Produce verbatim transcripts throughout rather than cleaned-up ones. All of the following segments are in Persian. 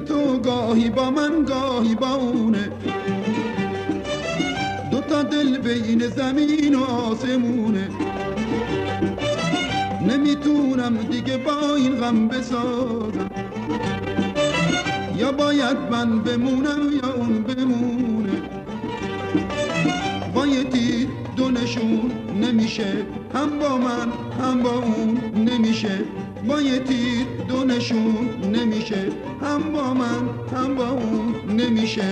تو گاهی با من گاهی با اونه، دوتا دل بین زمین و آسمونه. نمیتونم دیگه با این غم بسازم، یا باید من بمونم یا اون بمونه. با یه تیر دو نشون نمیشه، هم با من هم با اون نمیشه. با یه تیر دو نشون نمیشه، هم با من هم با اون نمیشه.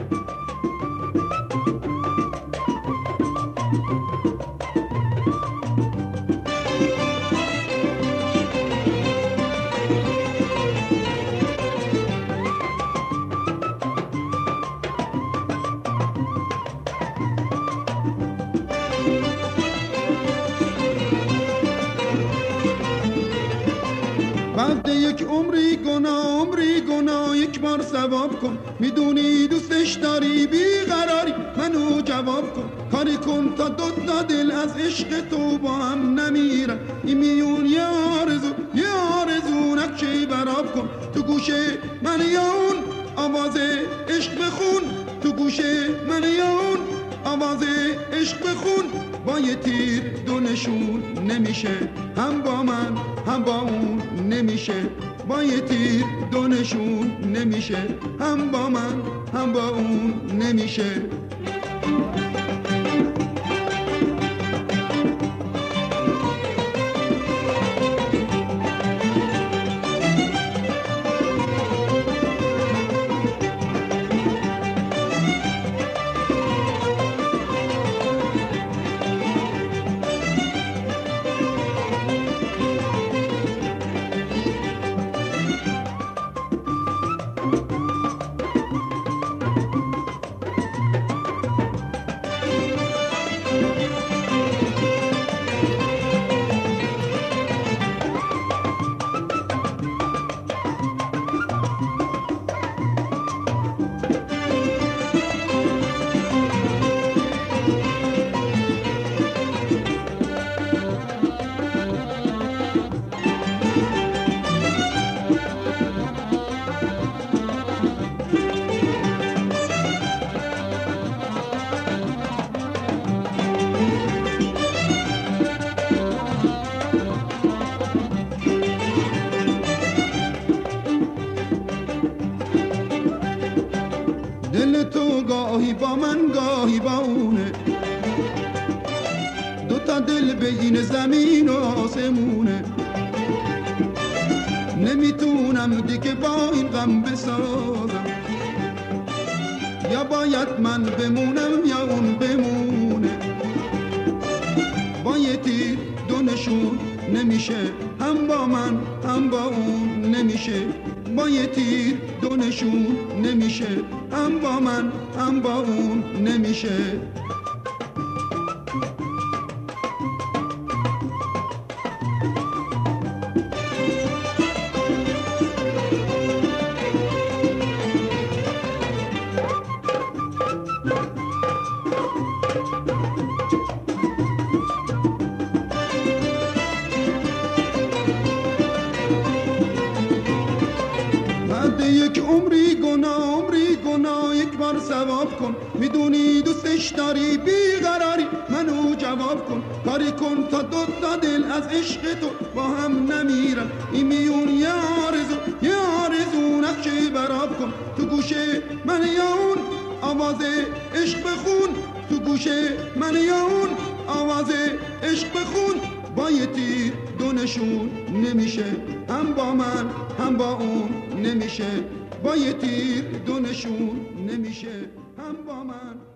بعد یک عمری گناه عمری گناه یک بار ثواب کن. میدونی دوستش داری بیقراری، منو جواب کن. کاری کن تا دو تا دل از عشق تو با هم نمیرن. این میون یه آرزو یه آرزو نقشه براب کن. تو گوشه من یا اون آواز عشق بخون، تو گوشه من یا اون آواز عشق بخون. با یه تیر دو نشون نمیشه، هم با من هم با اون نمیشه. با یه تیر دو نشون نمیشه، هم با من هم با اون نمیشه. دل تو گاهی با من گاهی با اونه، دوتا دل بین زمین و آسمونه. نمیتونم دیگه با این غم بسازم، یا باید من بمونم یا اون بمونه. با یه تیر دو نشون نمیشه، هم با من هم با اون نمیشه. با یه تیر دو نشون نمیشه، هم با من هم با اون نمیشه. یک عمری گناه عمری گناه یک بار ثواب کن. میدونی دوستش داری بیقراری، منو جواب کن. کاری کن تا دو تا دل از عشق تو با هم نمیرن. این میون یه آرزو یه آرزو نقشه براب کن. تو گوشه من یا اون آواز عشق بخون، تو گوشه من یا اون آواز عشق بخون. با یه تیر دو نشون نمیشه، هم با من هم با اون نمیشه. با یه تیر دو نشون نمیشه، هم با من